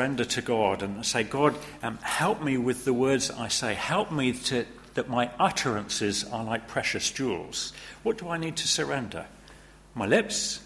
surrender to God and say, God, help me with the words I say. Help me that my utterances are like precious jewels. What do I need to surrender? My lips?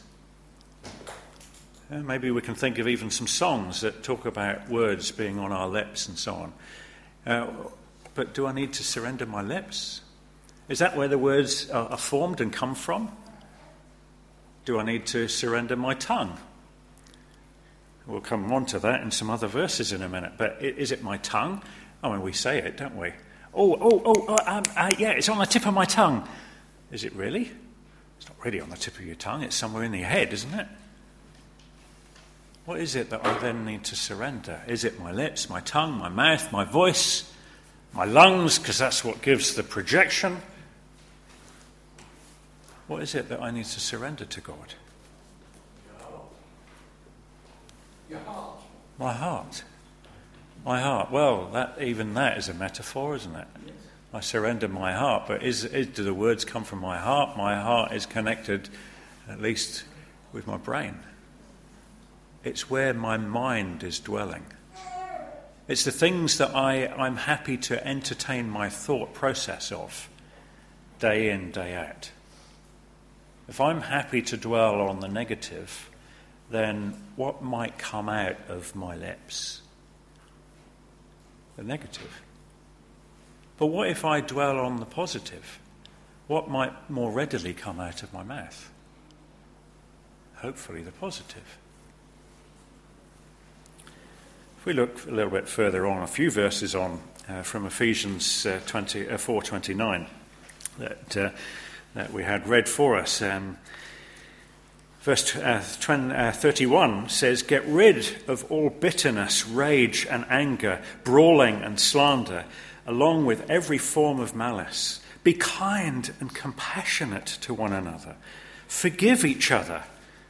Maybe we can think of even some songs that talk about words being on our lips and so on. But do I need to surrender my lips? Is that where the words are formed and come from? Do I need to surrender my tongue? We'll come on to that in some other verses in a minute. But is it my tongue? I mean, we say it, don't we? Yeah, it's on the tip of my tongue. Is it really? It's not really on the tip of your tongue. It's somewhere in your head, isn't it? What is it that I then need to surrender? Is it my lips, my tongue, my mouth, my voice, my lungs, because that's what gives the projection? What is it that I need to surrender to God? Your heart. My heart. My heart. Well, that is a metaphor, isn't it? Yes. I surrender my heart, but do the words come from my heart? My heart is connected, at least, with my brain. It's where my mind is dwelling. It's the things that I'm happy to entertain my thought process of, day in, day out. If I'm happy to dwell on the negative, then what might come out of my lips? The negative. But what if I dwell on the positive? What might more readily come out of my mouth? Hopefully the positive. If we look a little bit further on, a few verses on, from Ephesians 4:29 that we had read for us. Verse 31 says, "Get rid of all bitterness, rage and anger, brawling and slander, along with every form of malice. Be kind and compassionate to one another. Forgive each other."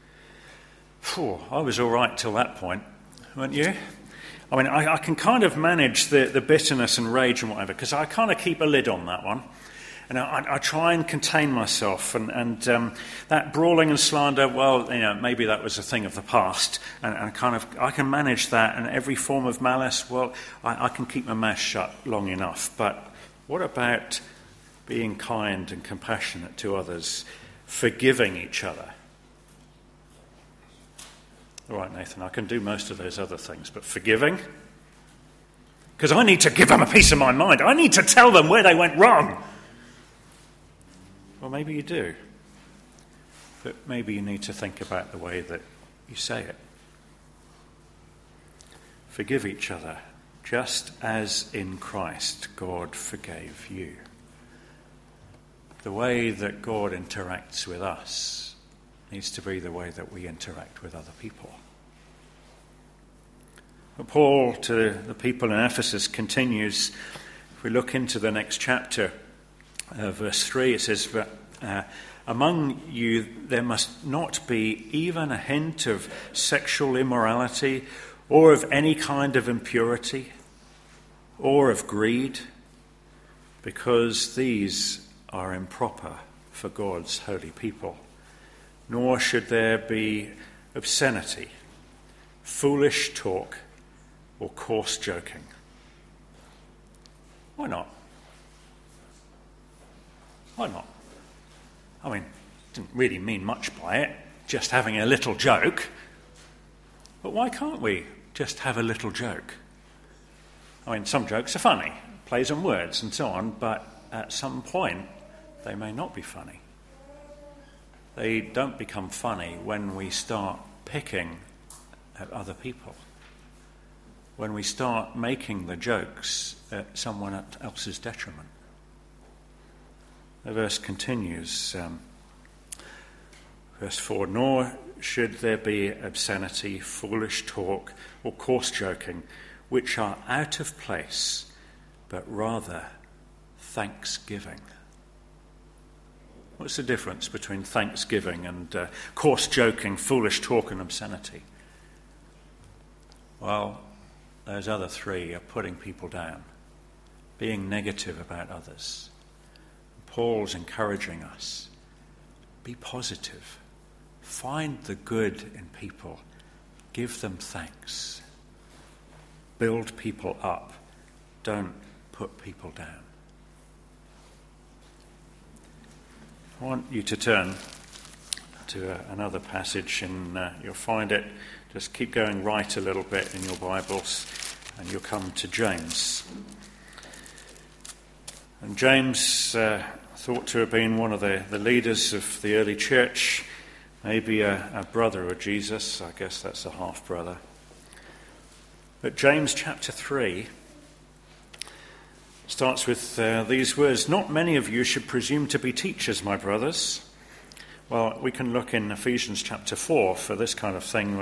I was all right till that point, weren't you? I mean, I can kind of manage the bitterness and rage and whatever, because I kind of keep a lid on that one. And I try and contain myself. And that brawling and slander, well, maybe that was a thing of the past. And I can manage that. And every form of malice, well, I can keep my mouth shut long enough. But what about being kind and compassionate to others, forgiving each other? All right, Nathan, I can do most of those other things, but forgiving? Because I need to give them a piece of my mind. I need to tell them where they went wrong. Well, maybe you do. But maybe you need to think about the way that you say it. Forgive each other, just as in Christ God forgave you. The way that God interacts with us needs to be the way that we interact with other people. But Paul, to the people in Ephesus, continues. If we look into the next chapter, verse 3, it says, "Among you there must not be even a hint of sexual immorality, or of any kind of impurity, or of greed, because these are improper for God's holy people. Nor should there be obscenity, foolish talk, or coarse joking." Why not? Why not? I mean, didn't really mean much by it, just having a little joke. But why can't we just have a little joke? I mean, some jokes are funny, plays on words and so on, but at some point they may not be funny. They don't become funny when we start picking at other people, when we start making the jokes at someone else's detriment. The verse continues, verse 4, "Nor should there be obscenity, foolish talk, or coarse joking, which are out of place, but rather thanksgiving." What's the difference between thanksgiving and coarse joking, foolish talk, and obscenity? Well, those other three are putting people down, being negative about others. Paul's encouraging us, be positive, find the good in people, give them thanks. build people up. Don't put people down. I want you to turn to another passage, and you'll find it. Just keep going right a little bit in your Bibles, and you'll come to James. And James, thought to have been one of the leaders of the early church, maybe a brother of Jesus. I guess that's a half-brother. But James chapter 3 starts with these words, "Not many of you should presume to be teachers, my brothers." Well, we can look in Ephesians chapter 4 for this kind of thing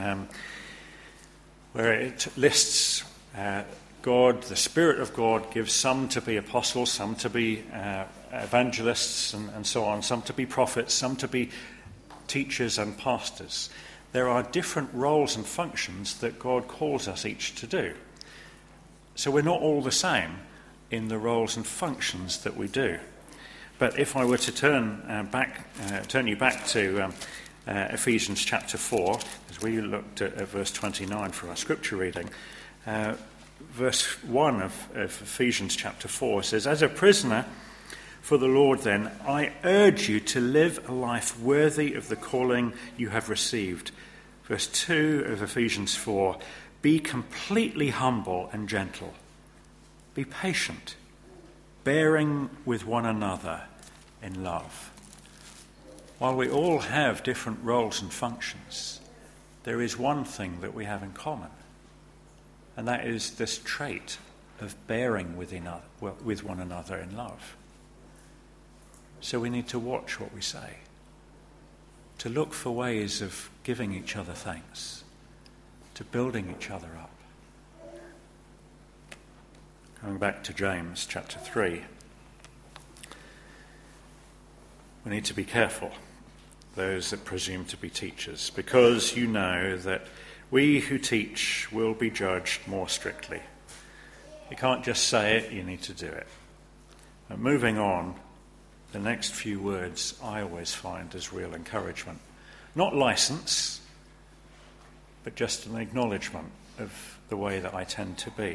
where it lists God, the Spirit of God, gives some to be apostles, some to be evangelists and so on, some to be prophets, some to be teachers and pastors. There are different roles and functions that God calls us each to do. So we're not all the same in the roles and functions that we do. But if I were to turn you back to Ephesians chapter 4, as we looked at verse 29 for our scripture reading, verse 1 of Ephesians chapter 4 says, "As a prisoner for the Lord, then, I urge you to live a life worthy of the calling you have received." Verse 2 of Ephesians 4, "Be completely humble and gentle. Be patient, bearing with one another in love." While we all have different roles and functions, there is one thing that we have in common, and that is this trait of bearing with one another in love. So we need to watch what we say, to look for ways of giving each other thanks, to building each other up. Going back to James chapter 3, we need to be careful, those that presume to be teachers, because you know that we who teach will be judged more strictly. You can't just say it, you need to do it. And moving on, the next few words I always find as real encouragement. Not license, but just an acknowledgement of the way that I tend to be.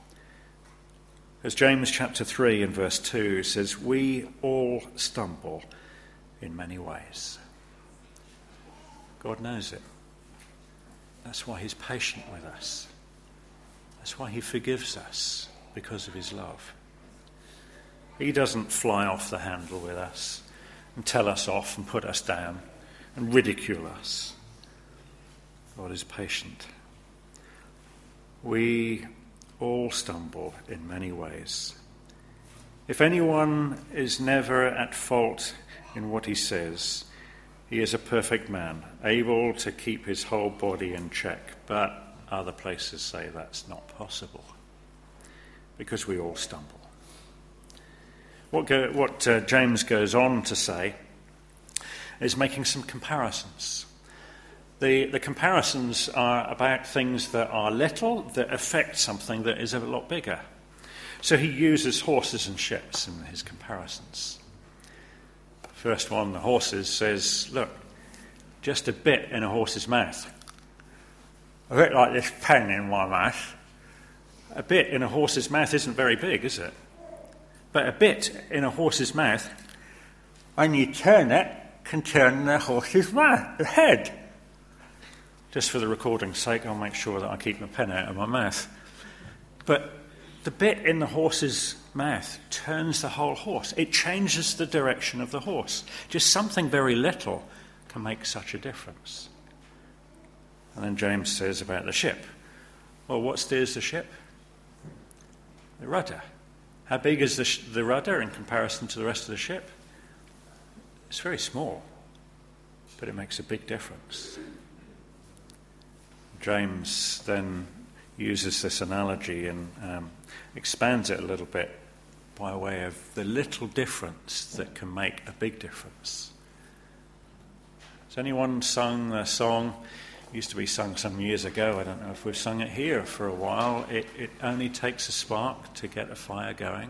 As James chapter 3 and verse 2 says, "We all stumble in many ways." God knows it. That's why he's patient with us. That's why he forgives us, because of his love. He doesn't fly off the handle with us and tell us off and put us down and ridicule us. God is patient. We all stumble in many ways. If anyone is never at fault in what he says, he is a perfect man, able to keep his whole body in check. But other places say that's not possible, because we all stumble. What James goes on to say is making some comparisons. The comparisons are about things that are little, that affect something that is a lot bigger. So he uses horses and ships in his comparisons. First one, the horses, says, look, just a bit in a horse's mouth. A bit like this pen in my mouth. A bit in a horse's mouth isn't very big, is it? But a bit in a horse's mouth, when you turn it, can turn the horse's mouth, the head. Just for the recording's sake, I'll make sure that I keep my pen out of my mouth. But the bit in the horse's mouth turns the whole horse. It changes the direction of the horse. Just something very little can make such a difference. And then James says about the ship. Well, what steers the ship? The rudder. How big is the rudder in comparison to the rest of the ship? It's very small, but it makes a big difference. James then uses this analogy and expands it a little bit by way of the little difference that can make a big difference. Has anyone sung a song? It used to be sung some years ago. I don't know if we've sung it here for a while. It only takes a spark to get a fire going.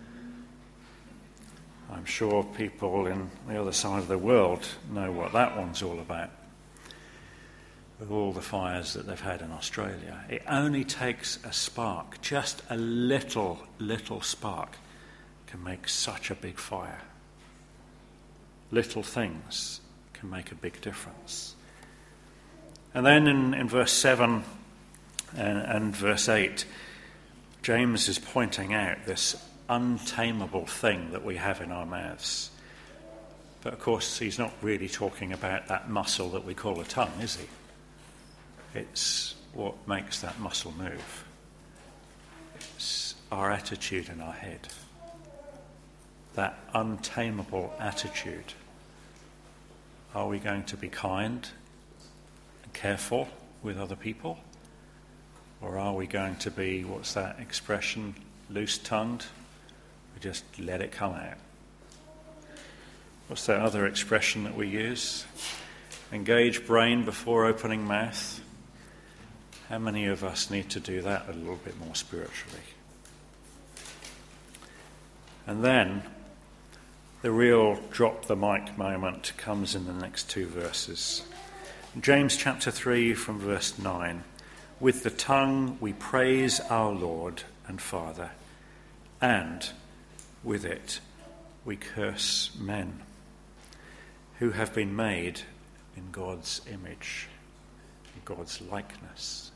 I'm sure people in the other side of the world know what that one's all about. with all the fires that they've had in Australia. It only takes a spark, just a little spark can make such a big fire. Little things can make a big difference. And then in verse 7 and verse 8, James is pointing out this untamable thing that we have in our mouths. But of course, he's not really talking about that muscle that we call a tongue, is he? It's what makes that muscle move. It's our attitude in our head. That untamable attitude. Are we going to be kind and careful with other people? Or are we going to be, what's that expression, loose-tongued? We just let it come out. What's that other expression that we use? Engage brain before opening mouth. How many of us need to do that a little bit more spiritually? And then the real drop the mic moment comes in the next two verses. James chapter 3 from verse 9. With the tongue we praise our Lord and Father, and with it we curse men who have been made in God's image, in God's likeness.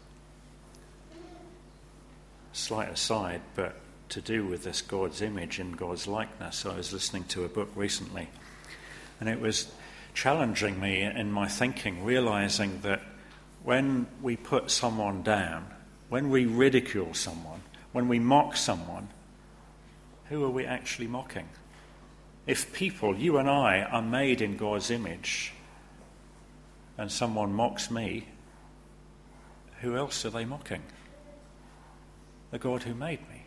Slight aside, but to do with this God's image in God's likeness, I was listening to a book recently, and it was challenging me in my thinking, realizing that when we put someone down, when we ridicule someone, when we mock someone, who are we actually mocking? If people, you and I, are made in God's image, and someone mocks me, who else are they mocking? The God who made me.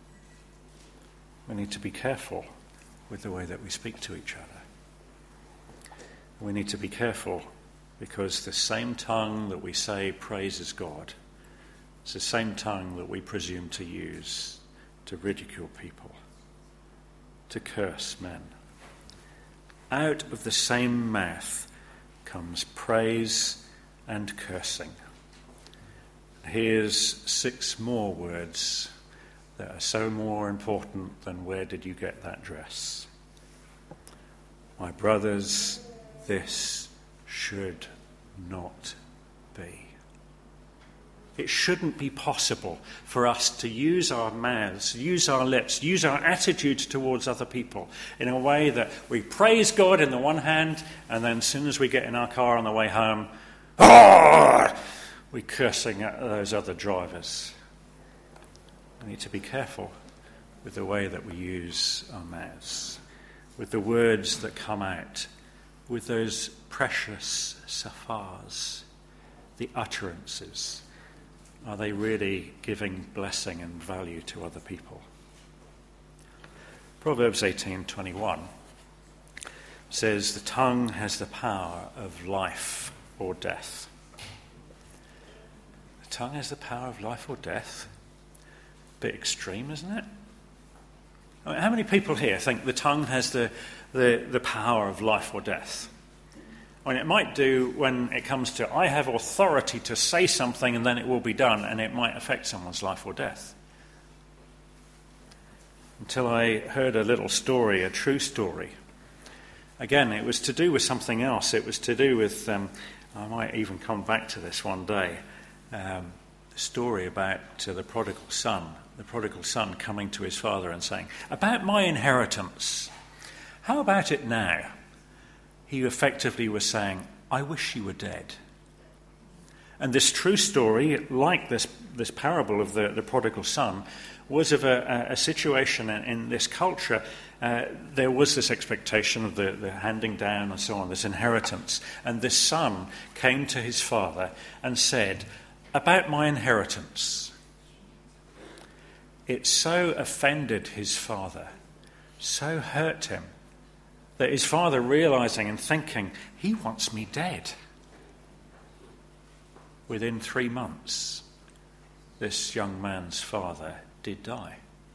We need to be careful with the way that we speak to each other. We need to be careful because the same tongue that we say praises God, it's the same tongue that we presume to use to ridicule people, to curse men. Out of the same mouth comes praise and cursing. Here's 6 more words that are so more important than where did you get that dress. My brothers, this should not be. It shouldn't be possible for us to use our mouths, use our lips, use our attitude towards other people in a way that we praise God in the one hand, and then as soon as we get in our car on the way home, we're cursing at those other drivers. We need to be careful with the way that we use our mouths, with the words that come out, with those precious safars, the utterances. Are they really giving blessing and value to other people? Proverbs 18:21 says, the tongue has the power of life or death. The tongue has the power of life or death? A bit extreme, isn't it? I mean, how many people here think the tongue has the power of life or death? I mean, it might do when it comes to, I have authority to say something and then it will be done, and it might affect someone's life or death. Until I heard a little story, a true story. Again, it was to do with something else. It was to do with, I might even come back to this one day, the story about the prodigal son coming to his father and saying, about my inheritance, how about it now? He effectively was saying, I wish you were dead. And this true story, like this parable of the prodigal son, was of a situation in this culture. There was this expectation of the handing down and so on, this inheritance. And this son came to his father and said, about my inheritance. It so offended his father, so hurt him, that his father, realizing and thinking, he wants me dead. Within 3 months, this young man's father did die.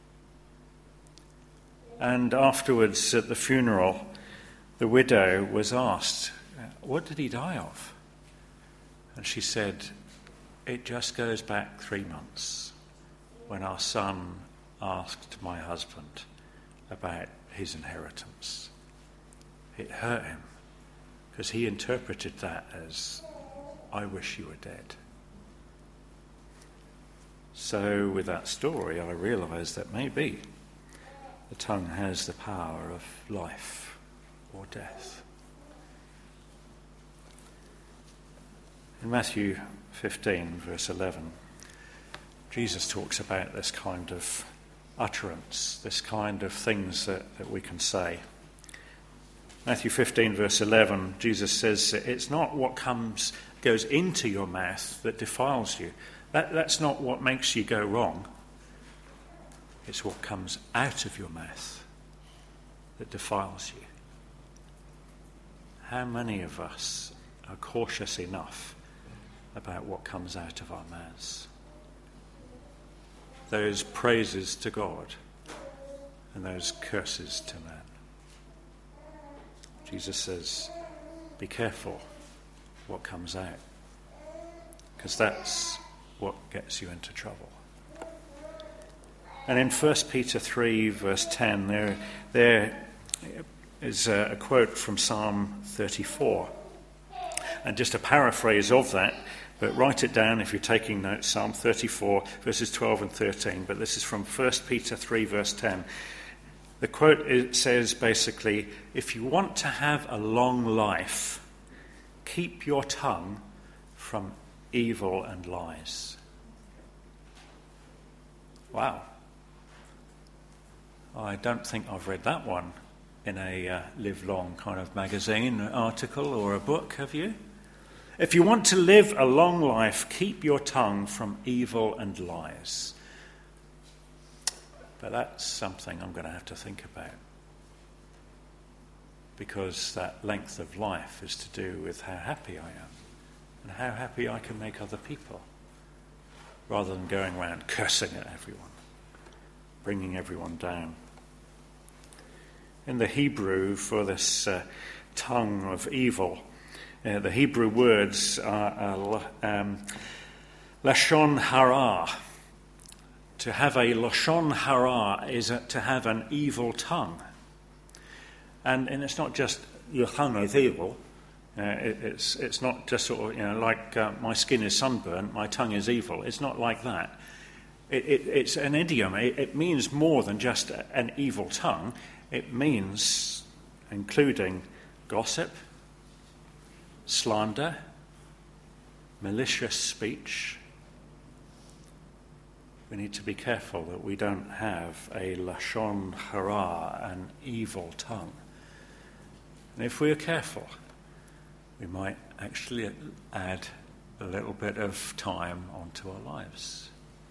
And afterwards, at the funeral, the widow was asked, what did he die of? And she said, it just goes back 3 months when our son asked my husband about his inheritance. It hurt him because he interpreted that as, I wish you were dead. So with that story, I realised that maybe the tongue has the power of life or death. In Matthew 15, verse 11, Jesus talks about this kind of utterance, this kind of things that we can say. Matthew 15, verse 11, Jesus says, it's not what goes into your mouth that defiles you. That's not what makes you go wrong. It's what comes out of your mouth that defiles you. How many of us are cautious enough about what comes out of our mouths? Those praises to God and those curses to man. Jesus says, be careful what comes out, because that's what gets you into trouble. And in 1 Peter 3, verse 10, there is a quote from Psalm 34. And just a paraphrase of that, but write it down if you're taking notes, Psalm 34, verses 12 and 13. But this is from 1 Peter 3, verse 10. The quote, it says basically, if you want to have a long life, keep your tongue from evil and lies. Wow. I don't think I've read that one in a Live Long kind of magazine article or a book, have you? If you want to live a long life, keep your tongue from evil and lies. But that's something I'm going to have to think about, because that length of life is to do with how happy I am and how happy I can make other people, rather than going around cursing at everyone, bringing everyone down. In the Hebrew for this tongue of evil, the Hebrew words are lashon hara. To have a lashon hara is to have an evil tongue. And it's not just your tongue is evil. It's not just sort of, like my skin is sunburnt, my tongue is evil. It's not like that. It's an idiom. It means more than just an evil tongue. It means including gossip, slander, malicious speech. We need to be careful that we don't have a lashon hara, an evil tongue. And if we're careful, we might actually add a little bit of time onto our lives.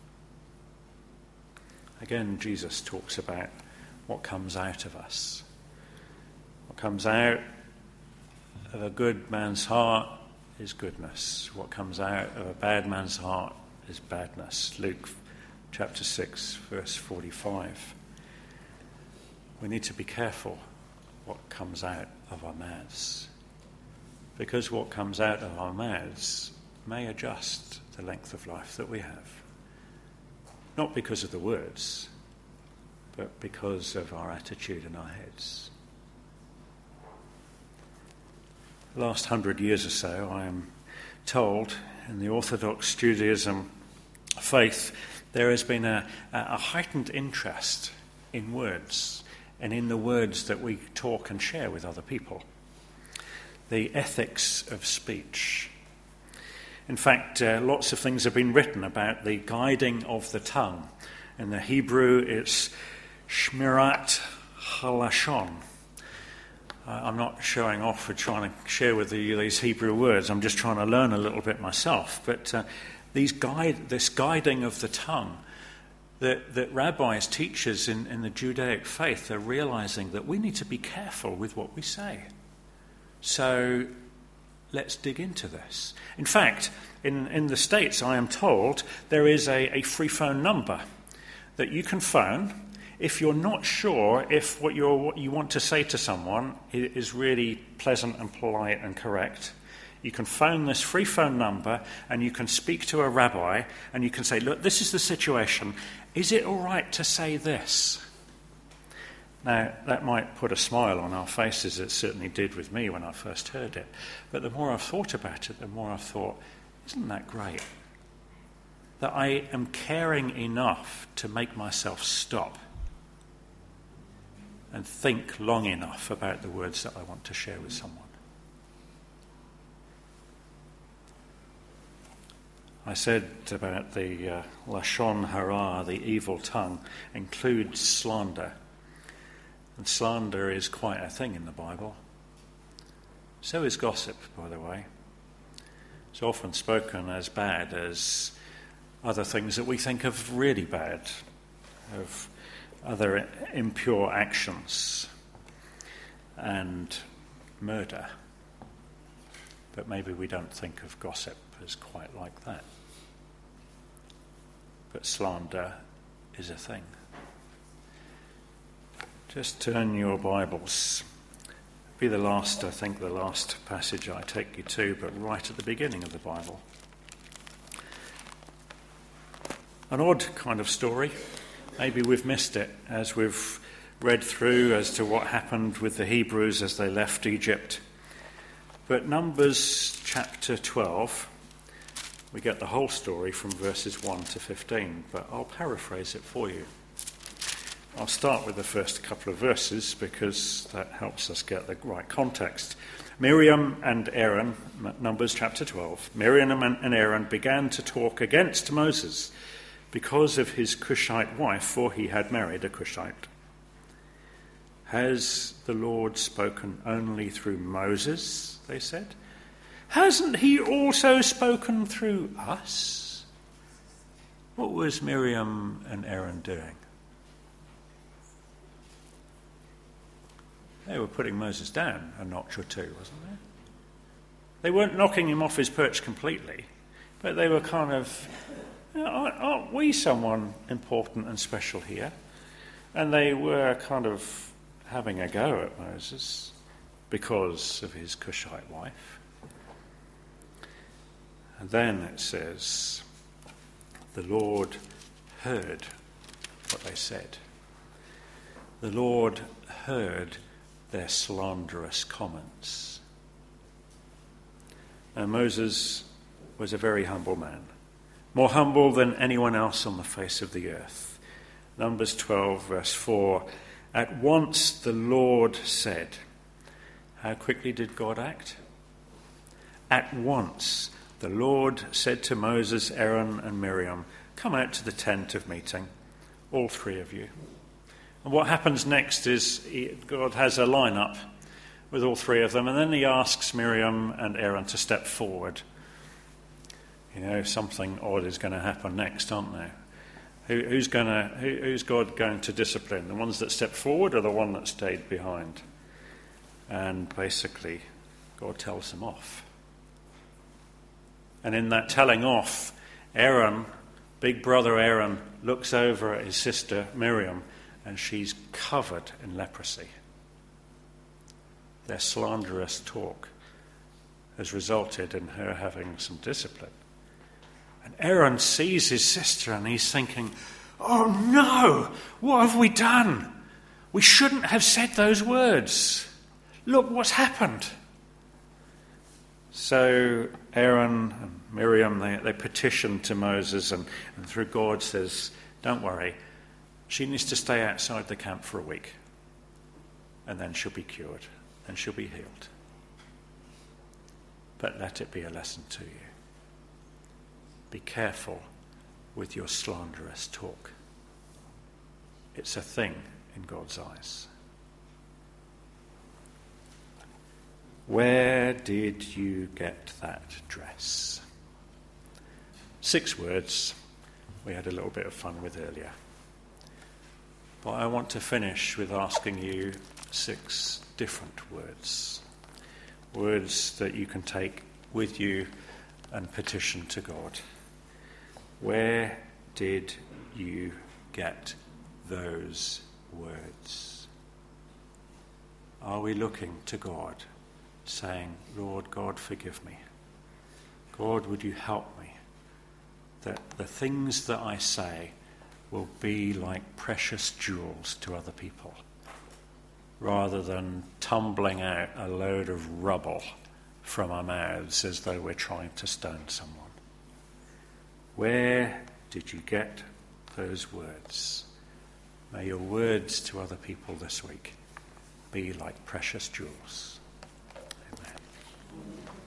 Again, Jesus talks about what comes out of us. What comes out of a good man's heart is goodness. What comes out of a bad man's heart is badness. Luke chapter 6, verse 45. We need to be careful what comes out of our mouths, because what comes out of our mouths may adjust the length of life that we have. Not because of the words, but because of our attitude in our heads. The last 100 years or so, I am told, in the Orthodox Judaism faith, there has been a heightened interest in words and in the words that we talk and share with other people. The ethics of speech. In fact, lots of things have been written about the guiding of the tongue. In the Hebrew, it's shmirat halashon. I'm not showing off for trying to share with you these Hebrew words. I'm just trying to learn a little bit myself. But this guiding of the tongue that rabbis, teachers in the Judaic faith are realizing that we need to be careful with what we say. So let's dig into this. In fact, in the States, I am told, there is a free phone number that you can phone if you're not sure if what you want to say to someone is really pleasant and polite and correct. You can phone this free phone number and you can speak to a rabbi and you can say, look, this is the situation. Is it all right to say this? Now, that might put a smile on our faces. It certainly did with me when I first heard it. But the more I've thought about it, the more I've thought, isn't that great? That I am caring enough to make myself stop and think long enough about the words that I want to share with someone. I said about the Lashon Hara, the evil tongue, includes slander. And slander is quite a thing in the Bible. So is gossip, by the way. It's often spoken as bad as other things that we think of really bad, of other impure actions and murder. But maybe we don't think of gossip as quite like that. But slander is a thing. Just turn your Bibles. Be the last passage I take you to, but right at the beginning of the Bible. An odd kind of story. Maybe we've missed it as we've read through as to what happened with the Hebrews as they left Egypt. But Numbers chapter 12, we get the whole story from verses 1 to 15, but I'll paraphrase it for you. I'll start with the first couple of verses because that helps us get the right context. Miriam and Aaron, Numbers chapter 12, Miriam and Aaron began to talk against Moses because of his Cushite wife, for he had married a Cushite. Has the Lord spoken only through Moses, they said? Hasn't he also spoken through us? What was Miriam and Aaron doing? They were putting Moses down a notch or two, wasn't they? They weren't knocking him off his perch completely, but they were kind of, aren't we someone important and special here? And they were kind of having a go at Moses because of his Cushite wife. And then it says, the Lord heard what they said. The Lord heard their slanderous comments. Now, Moses was a very humble man, more humble than anyone else on the face of the earth. Numbers 12, verse 4, at once the Lord said, how quickly did God act? At once the Lord said to Moses, Aaron and Miriam, come out to the tent of meeting, all three of you. And what happens next is God has a lineup with all three of them, and then he asks Miriam and Aaron to step forward. You know, something odd is going to happen next, aren't there? Who's God going to discipline? The ones that stepped forward or the one that stayed behind? And basically, God tells them off. And in that telling off, Aaron, big brother Aaron, looks over at his sister Miriam, and she's covered in leprosy. Their slanderous talk has resulted in her having some discipline. And Aaron sees his sister and he's thinking, oh no, what have we done? We shouldn't have said those words. Look what's happened. So Aaron and Miriam, they petition to Moses and through God says, don't worry, she needs to stay outside the camp for a week, and then she'll be cured, and she'll be healed. But let it be a lesson to you. Be careful with your slanderous talk. It's a thing in God's eyes. Where did you get that dress? 6 words we had a little bit of fun with earlier. But I want to finish with asking you 6 different words. Words that you can take with you and petition to God. Where did you get those words? Are we looking to God, saying, Lord God, forgive me? God, would you help me that the things that I say will be like precious jewels to other people, rather than tumbling out a load of rubble from our mouths as though we're trying to stone someone. Where did you get those words? May your words to other people this week be like precious jewels. Amen.